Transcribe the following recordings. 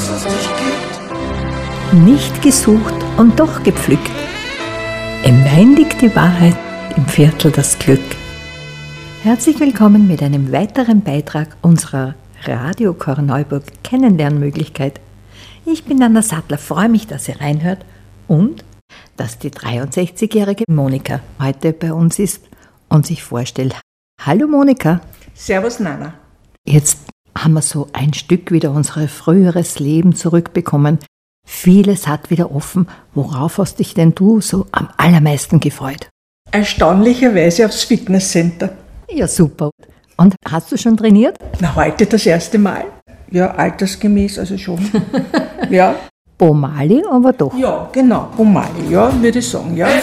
was es dich gibt. Nicht gesucht und doch gepflückt. Im Wein liegt die Wahrheit, im Viertel das Glück. Herzlich willkommen mit einem weiteren Beitrag unserer Radio Korneuburg Kennenlernmöglichkeit. Ich bin Anna Sattler, freue mich, dass ihr reinhört und dass die 63-jährige Monika heute bei uns ist und sich vorstellt. Hallo Monika. Servus Nana. Jetzt haben wir so ein Stück wieder unser früheres Leben zurückbekommen. Vieles hat wieder offen. Worauf hast dich denn du so am allermeisten gefreut? Erstaunlicherweise aufs Fitnesscenter. Ja, super. Und hast du schon trainiert? Na, heute das erste Mal. Ja, altersgemäß, also schon. Ja. Bomali, aber doch. Ja, genau, Bomali, ja, würde ich sagen, ja.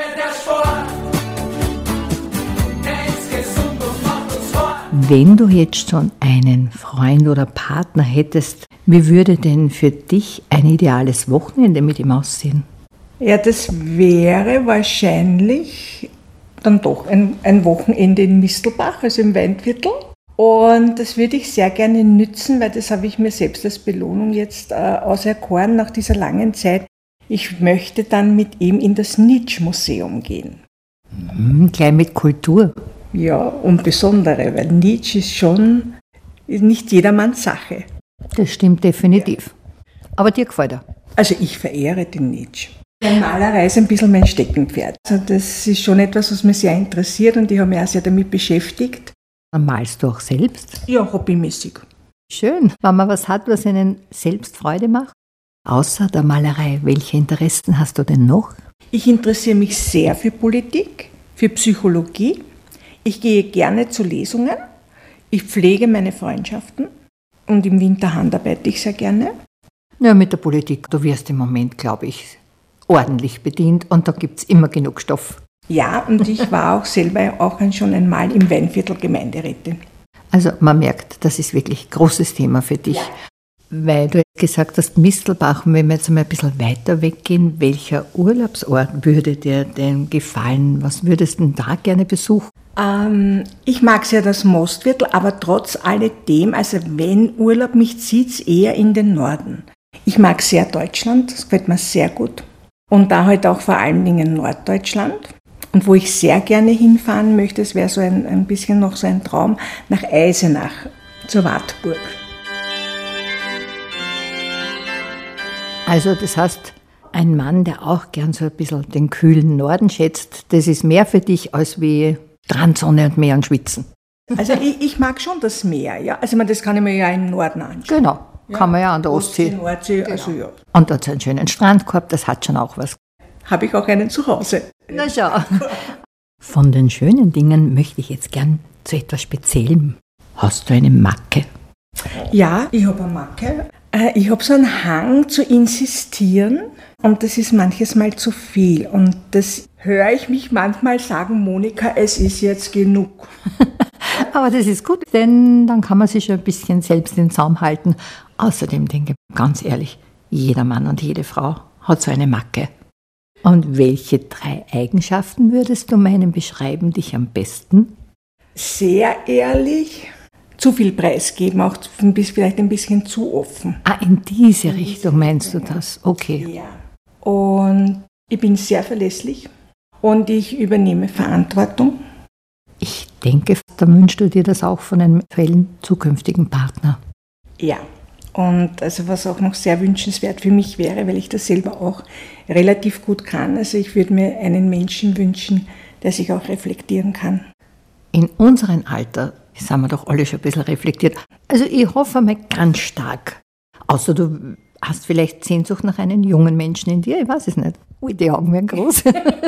Wenn du jetzt schon einen Freund oder Partner hättest, wie würde denn für dich ein ideales Wochenende mit ihm aussehen? Ja, das wäre wahrscheinlich dann doch ein Wochenende in Mistelbach, also im Weinviertel. Und das würde ich sehr gerne nützen, weil das habe ich mir selbst als Belohnung jetzt auserkoren nach dieser langen Zeit. Ich möchte dann mit ihm in das Nietzsche-Museum gehen. Gleich mit Kultur. Ja, und besondere, weil Nietzsche ist schon nicht jedermanns Sache. Das stimmt definitiv. Aber dir gefällt er? Also ich verehre den Nietzsche. Die Malerei ist ein bisschen mein Steckenpferd. Also das ist schon etwas, was mich sehr interessiert und ich habe mich auch sehr damit beschäftigt. Malst du auch selbst? Ja, hobbymäßig. Schön, wenn man was hat, was einen selbst Freude macht. Außer der Malerei, welche Interessen hast du denn noch? Ich interessiere mich sehr für Politik, für Psychologie. Ich gehe gerne zu Lesungen. Ich pflege meine Freundschaften und im Winter handarbeite ich sehr gerne. Ja, mit der Politik, du wirst im Moment, glaube ich, ordentlich bedient und da gibt es immer genug Stoff. Ja, und ich war auch selber schon einmal im Weinviertel Gemeinderätin. Also man merkt, das ist wirklich ein großes Thema für dich. Ja. Weil du gesagt hast, Mistelbach, wenn wir jetzt mal ein bisschen weiter weggehen, welcher Urlaubsort würde dir denn gefallen? Was würdest du denn da gerne besuchen? Ich mag sehr das Mostviertel, aber trotz alledem, also wenn Urlaub mich zieht, eher in den Norden. Ich mag sehr Deutschland, das gefällt mir sehr gut. Und da halt auch vor allen Dingen Norddeutschland. Und wo ich sehr gerne hinfahren möchte, es wäre so ein bisschen noch so ein Traum, nach Eisenach, zur Wartburg. Also das heißt, ein Mann, der auch gern so ein bisschen den kühlen Norden schätzt, das ist mehr für dich als wie Strandsonne und Meer und Schwitzen. Also ich mag schon das Meer, ja. Also das kann ich mir ja im Norden anschauen. Genau, ja. Kann man ja an der Ostsee. Nordsee, genau. Also ja. Und dort einen schönen Strandkorb, das hat schon auch was. Habe ich auch einen zu Hause. Na schau. Von den schönen Dingen möchte ich jetzt gern zu etwas Speziellem. Hast du eine Macke? Ja, ich habe eine Macke. Ich habe so einen Hang zu insistieren und das ist manches Mal zu viel. Und das höre ich mich manchmal sagen, Monika, es ist jetzt genug. Aber das ist gut, denn dann kann man sich schon ein bisschen selbst in den Zaum halten. Außerdem denke ich, ganz ehrlich, jeder Mann und jede Frau hat so eine Macke. Und welche 3 Eigenschaften würdest du meinen beschreiben dich am besten? Sehr ehrlich, zu viel preisgeben, auch vielleicht ein bisschen zu offen. Ah, in diese Richtung meinst du das? Okay. Ja. Und ich bin sehr verlässlich und ich übernehme Verantwortung. Ich denke, da wünschst du dir das auch von einem eventuellen zukünftigen Partner. Ja. Und also was auch noch sehr wünschenswert für mich wäre, weil ich das selber auch relativ gut kann. Also ich würde mir einen Menschen wünschen, der sich auch reflektieren kann. In unserem Alter sind wir doch alle schon ein bisschen reflektiert. Also ich hoffe mal ganz stark. Außer du hast vielleicht Sehnsucht nach einem jungen Menschen in dir, ich weiß es nicht. Ui, die Augen werden groß.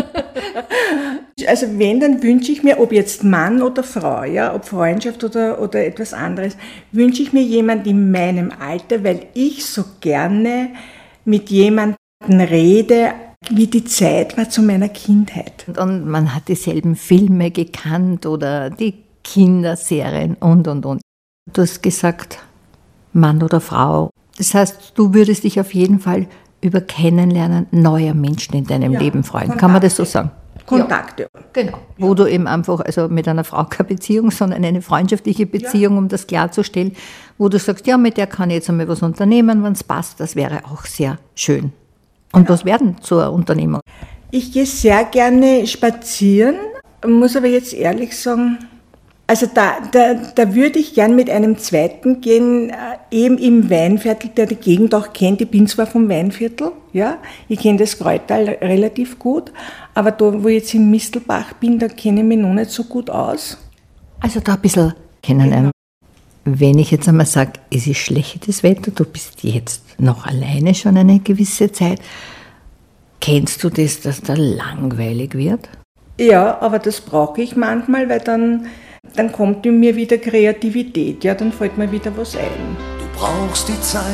Also wenn, dann wünsche ich mir, ob jetzt Mann oder Frau, ja, ob Freundschaft oder etwas anderes, wünsche ich mir jemanden in meinem Alter, weil ich so gerne mit jemandem rede, wie die Zeit war zu meiner Kindheit. Und man hat dieselben Filme gekannt oder die Kinderserien und. Du hast gesagt, Mann oder Frau. Das heißt, du würdest dich auf jeden Fall über Kennenlernen neuer Menschen in deinem Leben freuen. Kann man das so sagen? Kontakte. Ja, genau. Wo du eben einfach, also mit einer Frau keine Beziehung, sondern eine freundschaftliche Beziehung, um das klarzustellen, wo du sagst, ja, mit der kann ich jetzt einmal was unternehmen, wenn es passt, das wäre auch sehr schön. Und was werden zur Unternehmung? Ich gehe sehr gerne spazieren, muss aber jetzt ehrlich sagen, also da würde ich gern mit einem zweiten gehen, eben im Weinviertel, der die Gegend auch kennt. Ich bin zwar vom Weinviertel, ja, ich kenne das Kräutal relativ gut, aber da, wo ich jetzt in Mistelbach bin, da kenne ich mich noch nicht so gut aus. Also da ein bisschen kennenlernen. Genau. Wenn ich jetzt einmal sage, es ist schlechtes Wetter, du bist jetzt noch alleine schon eine gewisse Zeit, kennst du das, dass da langweilig wird? Ja, aber das brauche ich manchmal, weil dann kommt in mir wieder Kreativität, ja, dann fällt mir wieder was ein. Du brauchst die Zeit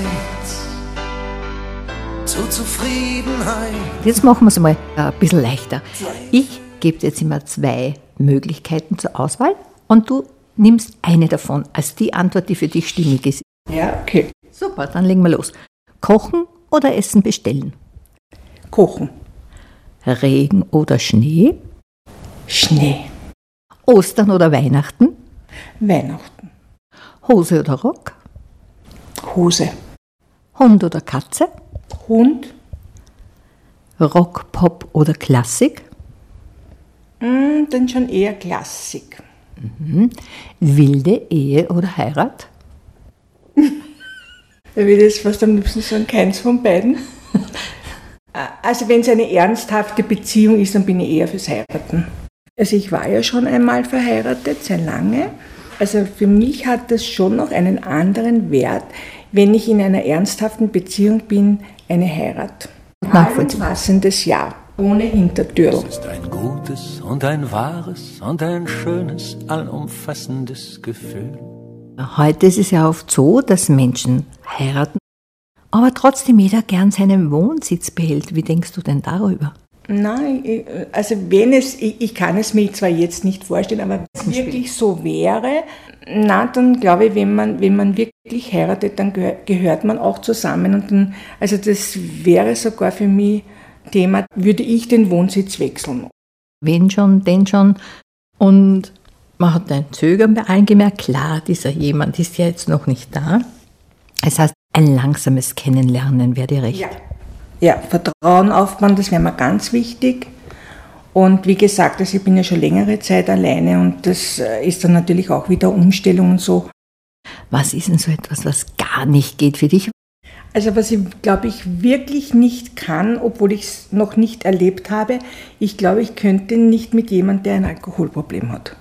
zur Zufriedenheit. Jetzt machen wir es mal ein bisschen leichter. Ich gebe dir jetzt immer 2 Möglichkeiten zur Auswahl und du nimmst eine davon als die Antwort, die für dich stimmig ist. Ja, okay. Super, dann legen wir los. Kochen oder Essen bestellen? Kochen. Regen oder Schnee? Schnee. Ostern oder Weihnachten? Weihnachten. Hose oder Rock? Hose. Hund oder Katze? Hund. Rock, Pop oder Klassik? Dann schon eher Klassik. Wilde Ehe oder Heirat? Ich würde jetzt fast am liebsten sagen, keins von beiden. Also wenn es eine ernsthafte Beziehung ist, dann bin ich eher fürs Heiraten. Also ich war ja schon einmal verheiratet, sehr lange. Also für mich hat das schon noch einen anderen Wert, wenn ich in einer ernsthaften Beziehung bin, eine Heirat. Allumfassendes Ja, ohne Hintertür. Es ist ein gutes und ein wahres und ein schönes, allumfassendes Gefühl. Heute ist es ja oft so, dass Menschen heiraten, aber trotzdem jeder gern seinen Wohnsitz behält. Wie denkst du denn darüber? Nein, also ich kann es mir zwar jetzt nicht vorstellen, aber wenn es wirklich so wäre, dann glaube ich, wenn man wirklich heiratet, dann gehört man auch zusammen. Und dann, also das wäre sogar für mich Thema, würde ich den Wohnsitz wechseln. Wen schon, den schon. Und man hat ein Zögern bei allen gemerkt, klar, dieser jemand ist ja jetzt noch nicht da. Das heißt, ein langsames Kennenlernen wäre dir recht. Ja, Vertrauen aufbauen, das wäre mir ganz wichtig. Und wie gesagt, also ich bin ja schon längere Zeit alleine und das ist dann natürlich auch wieder Umstellung und so. Was ist denn so etwas, was gar nicht geht für dich? Also was ich glaube ich wirklich nicht kann, obwohl ich es noch nicht erlebt habe, ich glaube, ich könnte nicht mit jemandem, der ein Alkoholproblem hat.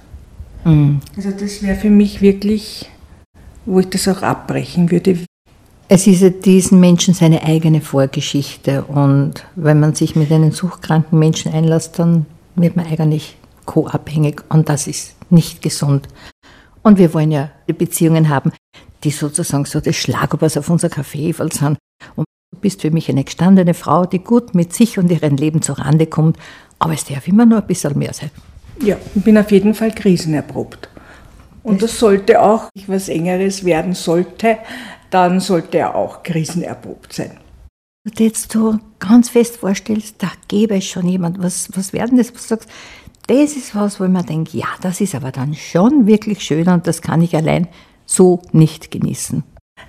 Also das wäre für mich wirklich, wo ich das auch abbrechen würde. Es ist ja diesen Menschen seine eigene Vorgeschichte und wenn man sich mit einem suchtkranken Menschen einlässt, dann wird man eigentlich co-abhängig und das ist nicht gesund. Und wir wollen ja die Beziehungen haben, die sozusagen so das Schlagobers auf unser Kaffeefeld sind. Und du bist für mich eine gestandene Frau, die gut mit sich und ihrem Leben zurande kommt, aber es darf immer nur ein bisschen mehr sein. Ja, ich bin auf jeden Fall krisenerprobt. Und das sollte auch, wenn was Engeres werden sollte, dann sollte er auch krisenerprobt sein. Wenn du jetzt so ganz fest vorstellst, da gäbe es schon jemand, was wäre denn das, was du sagst, das ist was, wo ich mir denke, ja, das ist aber dann schon wirklich schön und das kann ich allein so nicht genießen.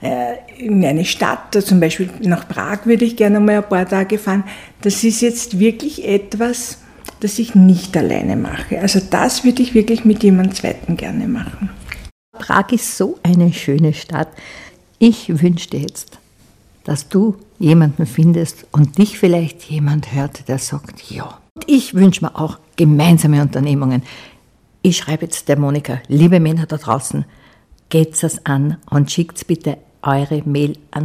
In eine Stadt, zum Beispiel nach Prag würde ich gerne mal ein paar Tage fahren, das ist jetzt wirklich etwas, das ich nicht alleine mache. Also das würde ich wirklich mit jemandem Zweiten gerne machen. Prag ist so eine schöne Stadt. Ich wünsche dir jetzt, dass du jemanden findest und dich vielleicht jemand hört, der sagt, ja. Und ich wünsche mir auch gemeinsame Unternehmungen. Ich schreibe jetzt der Monika, liebe Männer da draußen, geht's es an und schickt bitte eure Mail an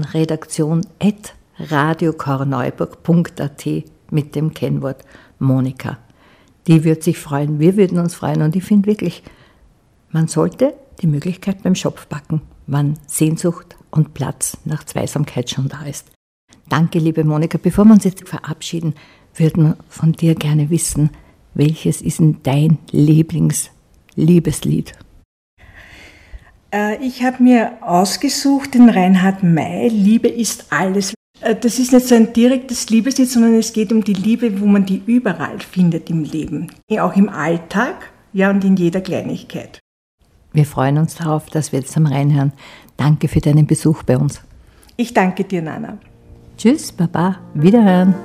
redaktion@radiokorneuburg.at mit dem Kennwort Monika. Die wird sich freuen, wir würden uns freuen und ich finde wirklich, man sollte die Möglichkeit beim Schopf packen, wann Sehnsucht und Platz nach Zweisamkeit schon da ist. Danke, liebe Monika. Bevor wir uns jetzt verabschieden, würden wir von dir gerne wissen, welches ist denn dein Lieblingsliebeslied? Ich habe mir ausgesucht den Reinhard May, Liebe ist alles. Das ist nicht so ein direktes Liebeslied, sondern es geht um die Liebe, wo man die überall findet im Leben. Auch im Alltag, ja, und in jeder Kleinigkeit. Wir freuen uns darauf, dass wir jetzt am Reinhören. Danke für deinen Besuch bei uns. Ich danke dir, Nana. Tschüss, Baba, wiederhören.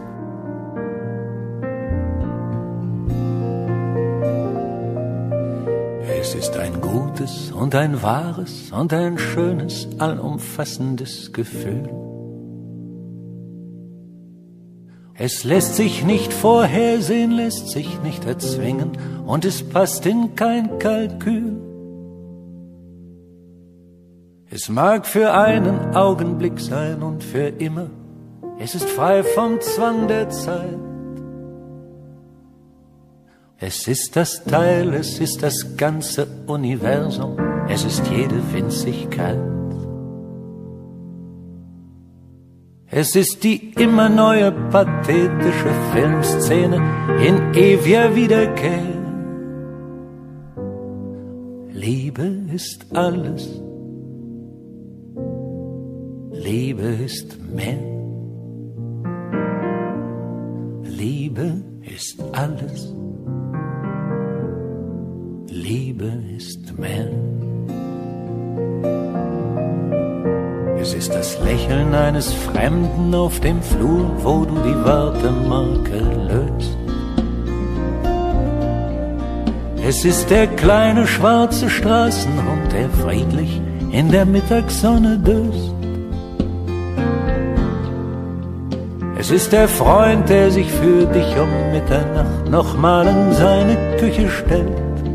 Es ist ein gutes und ein wahres und ein schönes, allumfassendes Gefühl. Es lässt sich nicht vorhersehen, lässt sich nicht erzwingen und es passt in kein Kalkül. Es mag für einen Augenblick sein und für immer, es ist frei vom Zwang der Zeit. Es ist das Teil, es ist das ganze Universum, es ist jede Winzigkeit. Es ist die immer neue pathetische Filmszene in ewiger Wiederkehr. Liebe ist alles, Liebe ist mehr. Liebe ist alles, Liebe ist mehr. Es ist das Lächeln eines Fremden auf dem Flur, wo du die Wartemarke löst. Es ist der kleine schwarze Straßenhund, der friedlich in der Mittagssonne döst. Es ist der Freund, der sich für dich um Mitternacht nochmal in seine Küche stellt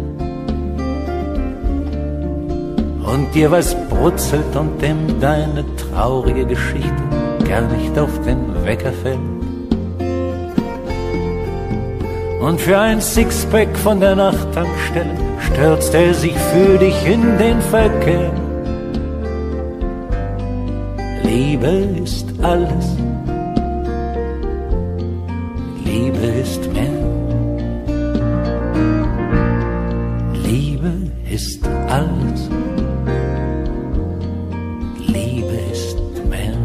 und dir was brutzelt und dem deine traurige Geschichte gar nicht auf den Wecker fällt. Und für ein Sixpack von der Nachttankstelle stürzt er sich für dich in den Verkehr. Liebe ist alles, Liebe ist mehr. Liebe ist alles, Liebe ist mehr.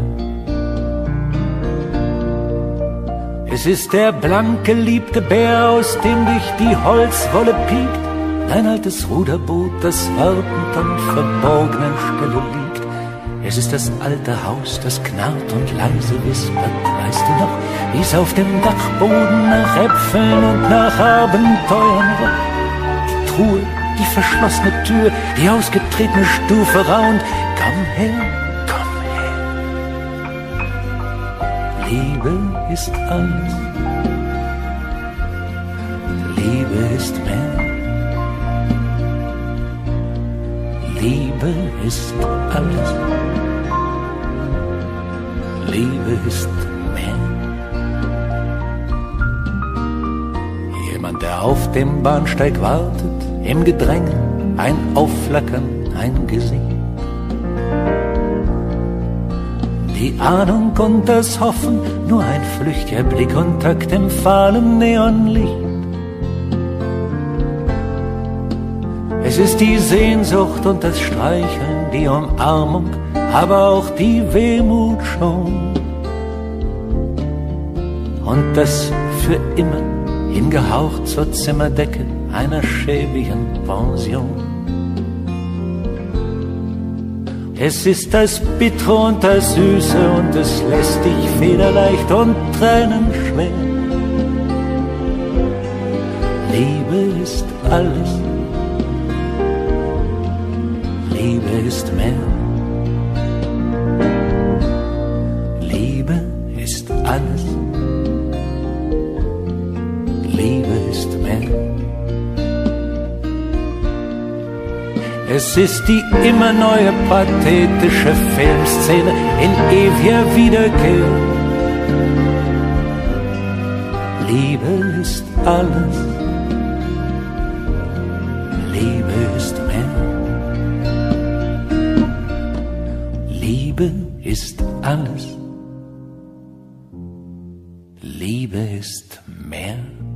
Es ist der blanke, liebte Bär, aus dem durch die Holzwolle piekt dein altes Ruderboot, das wartend an verborgenen Stelle liegt. Es ist das alte Haus, das knarrt und leise wispert. Weißt du noch, wie es auf dem Dachboden nach Äpfeln und nach Abenteuern roch? Die Truhe, die verschlossene Tür, die ausgetretene Stufe raunt. Komm her, komm her. Liebe ist alles, Liebe ist mehr. Liebe ist alles, Liebe ist mehr. Jemand, der auf dem Bahnsteig wartet, im Gedränge, ein Aufflackern, ein Gesicht. Die Ahnung und das Hoffen, nur ein flüchtiger Blickkontakt im fahlen Neonlicht. Es ist die Sehnsucht und das Streicheln, die Umarmung, aber auch die Wehmut schon. Und das für immer hingehaucht zur Zimmerdecke einer schäbigen Pension. Es ist das Bittere und das Süße und es lässt dich federleicht und tränenschwer. Liebe ist alles, Liebe ist mehr. Liebe ist alles, Liebe ist mehr. Es ist die immer neue pathetische Filmszene in ewiger Wiederkehr. Liebe ist alles, Liebe ist mehr. Liebe ist alles, Liebe ist mehr.